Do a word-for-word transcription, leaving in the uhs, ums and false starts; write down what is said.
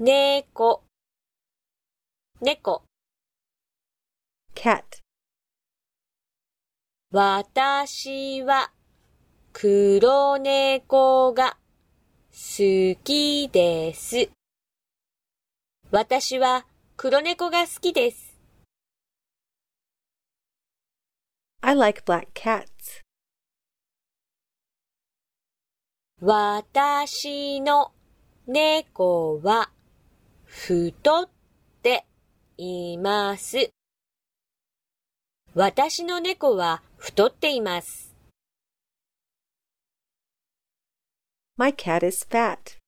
猫、猫。 cat, 私は黒猫が好きです。私は黒猫が好きです。 I like black cats. 私の猫は太っています。私の猫は太っています。 My cat is fat.